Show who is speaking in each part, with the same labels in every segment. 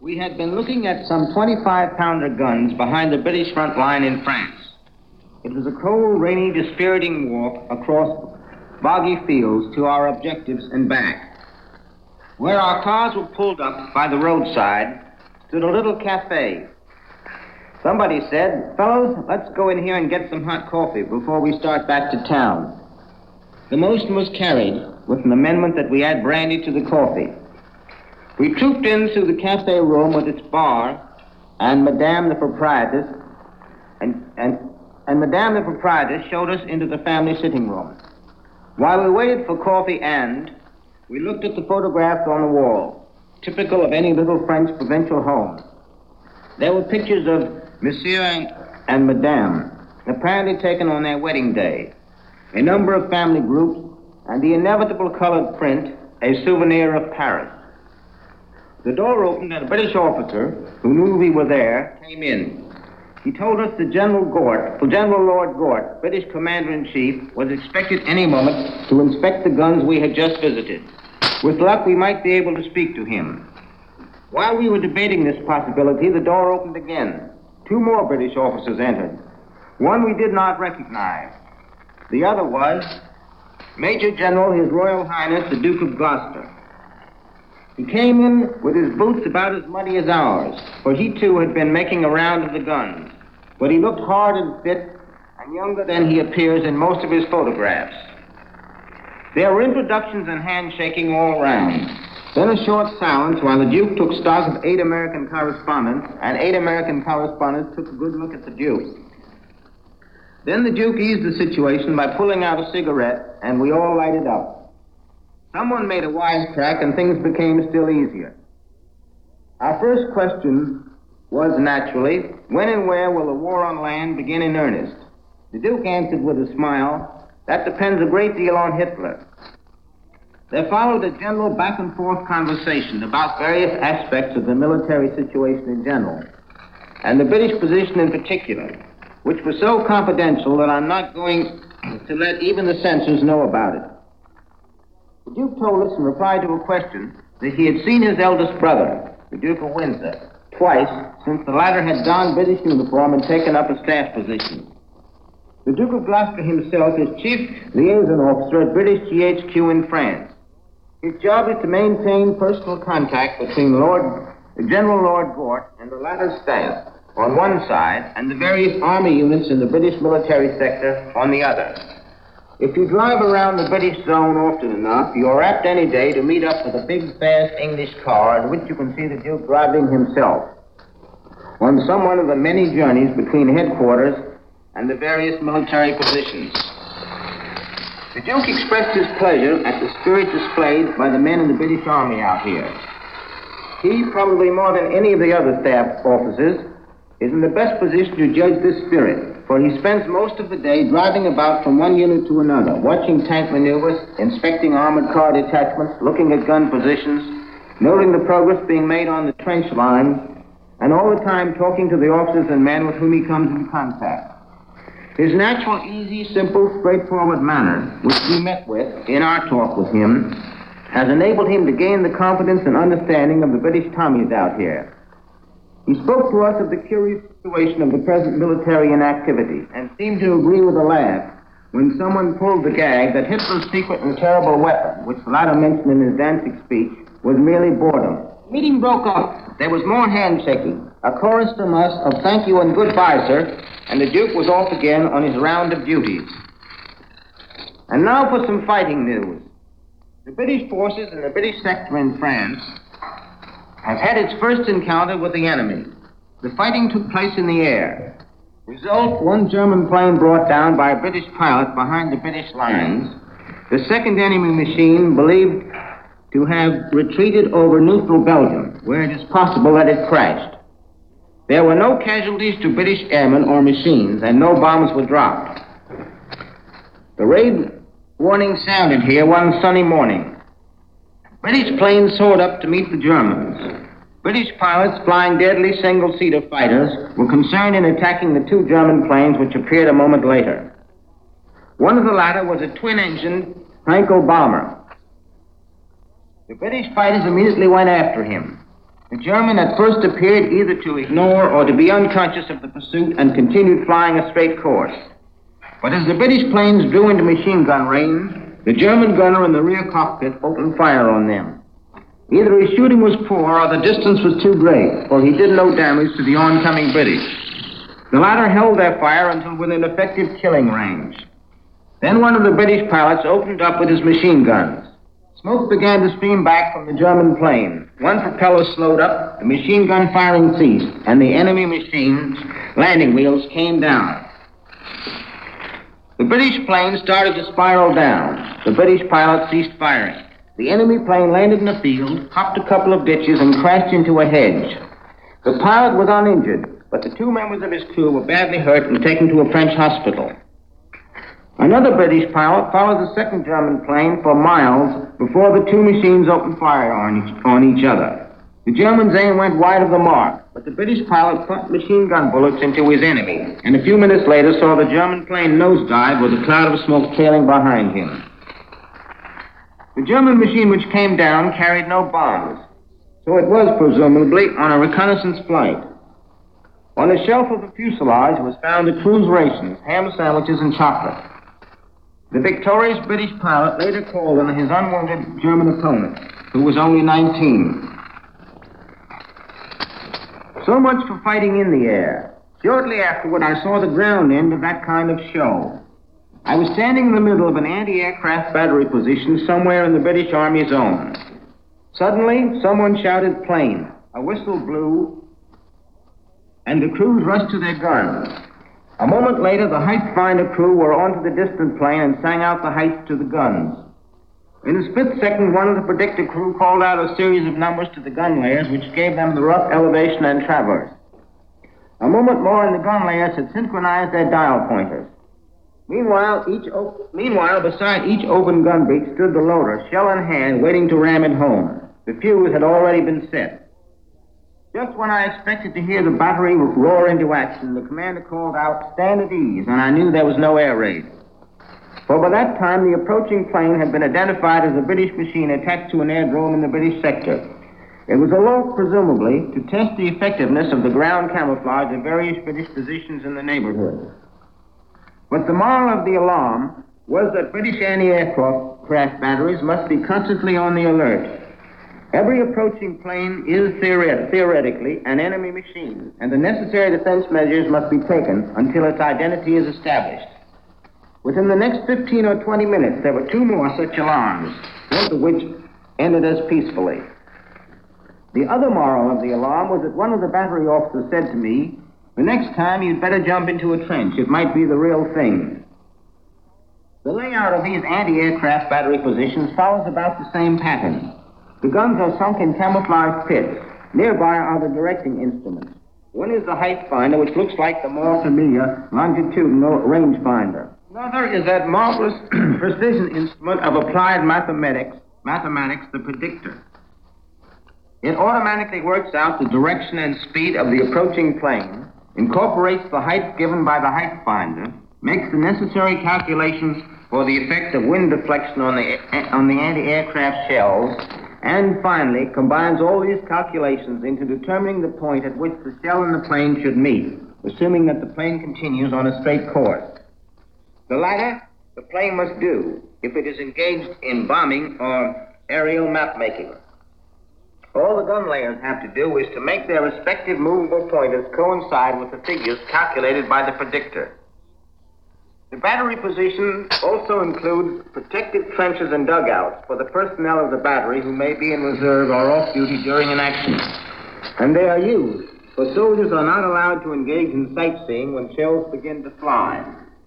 Speaker 1: We had been looking at some 25-pounder guns behind the British front line in France. It was a cold, rainy, dispiriting walk across boggy fields to our objectives and back. Where our cars were pulled up by the roadside stood a little cafe. Somebody said, "Fellows, let's go in here and get some hot coffee before we start back to town." The motion was carried with an amendment that we add brandy to the coffee. We trooped in through the cafe room with its bar and Madame the proprietress, and Madame the proprietress showed us into the family sitting room. While we waited for coffee we looked at the photographs on the wall, typical of any little French provincial home. There were pictures of Monsieur and Madame, apparently taken on their wedding day, a number of family groups, and the inevitable colored print, a souvenir of Paris. The door opened and a British officer, who knew we were there, came in. He told us that General Lord Gort, British Commander-in-Chief, was expected any moment to inspect the guns we had just visited. With luck, we might be able to speak to him. While we were debating this possibility, the door opened again. 2 more British officers entered. One we did not recognize. The other was Major General His Royal Highness the Duke of Gloucester. He came in with his boots about as muddy as ours, for he too had been making a round of the guns. But he looked hard and fit and younger than he appears in most of his photographs. There were introductions and handshaking all round. Then a short silence while the Duke took stock of 8 American correspondents, and 8 American correspondents took a good look at the Duke. Then the Duke eased the situation by pulling out a cigarette, and we all lighted up. Someone made a wisecrack, and things became still easier. Our first question was, naturally, when and where will the war on land begin in earnest? The Duke answered with a smile, "That depends a great deal on Hitler." There followed a general back-and-forth conversation about various aspects of the military situation in general, and the British position in particular, which was so confidential that I'm not going to let even the censors know about it. The Duke told us in reply to a question that he had seen his eldest brother, the Duke of Windsor, twice since the latter had donned British uniform and taken up a staff position. The Duke of Gloucester himself is chief liaison officer at British GHQ in France. His job is to maintain personal contact between General Lord Gort and the latter's staff on one side and the various army units in the British military sector on the other. If you drive around the British zone often enough, you're apt any day to meet up with a big, fast English car in which you can see the Duke driving himself on some one of the many journeys between headquarters and the various military positions. The Duke expressed his pleasure at the spirit displayed by the men in the British Army out here. He, probably more than any of the other staff officers, is in the best position to judge this spirit, for he spends most of the day driving about from one unit to another, watching tank maneuvers, inspecting armored car detachments, looking at gun positions, noting the progress being made on the trench lines, and all the time talking to the officers and men with whom he comes in contact. His natural, easy, simple, straightforward manner, which we met with in our talk with him, has enabled him to gain the confidence and understanding of the British Tommies out here. He spoke to us of the curious situation of the present military inactivity and seemed to agree with a laugh when someone pulled the gag that Hitler's secret and terrible weapon, which the latter mentioned in his Danzig speech, was merely boredom. The meeting broke up. There was more handshaking, a chorus from us of "Thank you and goodbye, sir," and the Duke was off again on his round of duties. And now for some fighting news. The British forces in the British sector in France has had its first encounter with the enemy. The fighting took place in the air. Result, 1 German plane brought down by a British pilot behind the British lines. The second enemy machine believed to have retreated over neutral Belgium, where it is possible that it crashed. There were no casualties to British airmen or machines, and no bombs were dropped. The raid warning sounded here one sunny morning. British planes soared up to meet the Germans. British pilots flying deadly single-seater fighters were concerned in attacking the 2 German planes which appeared a moment later. One of the latter was a twin-engined Heinkel bomber. The British fighters immediately went after him. The German at first appeared either to ignore or to be unconscious of the pursuit and continued flying a straight course. But as the British planes drew into machine gun range, the German gunner in the rear cockpit opened fire on them. Either his shooting was poor or the distance was too great, for he did no damage to the oncoming British. The latter held their fire until within effective killing range. Then one of the British pilots opened up with his machine guns. Smoke began to stream back from the German plane. One propeller slowed up, the machine gun firing ceased, and the enemy machine's landing wheels came down. The British plane started to spiral down. The British pilot ceased firing. The enemy plane landed in a field, hopped a couple of ditches, and crashed into a hedge. The pilot was uninjured, but the two members of his crew were badly hurt and taken to a French hospital. Another British pilot followed the second German plane for miles before the two machines opened fire on each other. The German's aim went wide of the mark, but the British pilot pumped machine gun bullets into his enemy, and a few minutes later saw the German plane nosedive with a cloud of smoke trailing behind him. The German machine which came down carried no bombs, so it was presumably on a reconnaissance flight. On the shelf of the fuselage was found the crew's rations, ham sandwiches, and chocolate. The victorious British pilot later called on his unwounded German opponent, who was only 19. So much for fighting in the air. Shortly afterward, I saw the ground end of that kind of show. I was standing in the middle of an anti-aircraft battery position somewhere in the British Army zone. Suddenly, someone shouted "plane." A whistle blew, and the crews rushed to their guns. A moment later, the height finder crew were onto the distant plane and sang out the heights to the guns. In a split second, one of the predictor crew called out a series of numbers to the gun layers, which gave them the rough elevation and traverse. A moment more, and the gun layers had synchronized their dial pointers. Meanwhile, beside each open gun breech stood the loader, shell in hand, waiting to ram it home. The fuse had already been set. Just when I expected to hear the battery roar into action, the commander called out, "Stand at ease," and I knew there was no air raid. For by that time, the approaching plane had been identified as a British machine attached to an airdrome in the British sector. It was aloft, presumably, to test the effectiveness of the ground camouflage of various British positions in the neighborhood. But the moral of the alarm was that British anti-aircraft batteries must be constantly on the alert. Every approaching plane is theoretically an enemy machine, and the necessary defense measures must be taken until its identity is established. Within the next 15 or 20 minutes, there were two more such alarms, both of which ended as peacefully. The other moral of the alarm was that one of the battery officers said to me, "The next time you'd better jump into a trench. It might be the real thing." The layout of these anti-aircraft battery positions follows about the same pattern. The guns are sunk in camouflage pits. Nearby are the directing instruments. One is the height finder, which looks like the more familiar longitudinal rangefinder. Another is that marvelous precision instrument of applied mathematics, the predictor. It automatically works out the direction and speed of the approaching plane, incorporates the height given by the height finder, makes the necessary calculations for the effect of wind deflection on the anti-aircraft shells, and finally combines all these calculations into determining the point at which the shell in the plane should meet, assuming that the plane continues on a straight course. The latter, the plane must do if it is engaged in bombing or aerial map making. All the gun layers have to do is to make their respective movable pointers coincide with the figures calculated by the predictor. The battery position also includes protected trenches and dugouts for the personnel of the battery who may be in reserve or off duty during an action. And they are used, for soldiers are not allowed to engage in sightseeing when shells begin to fly.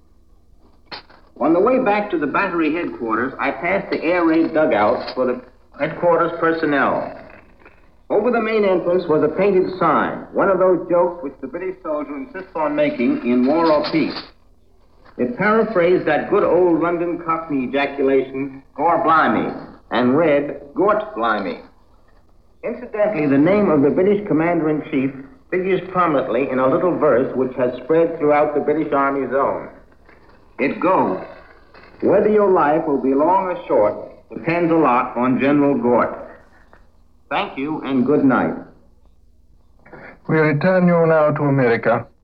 Speaker 1: On the way back to the battery headquarters, I passed the air raid dugouts for the headquarters personnel. Over the main entrance was a painted sign, one of those jokes which the British soldier insists on making in war or peace. It paraphrased that good old London Cockney ejaculation, "Gor blimey," and read, "Gort blimey." Incidentally, the name of the British Commander-in-Chief figures prominently in a little verse which has spread throughout the British Army zone. It goes, "Whether your life will be long or short depends a lot on General Gort." Thank you and good night.
Speaker 2: We return you now to America.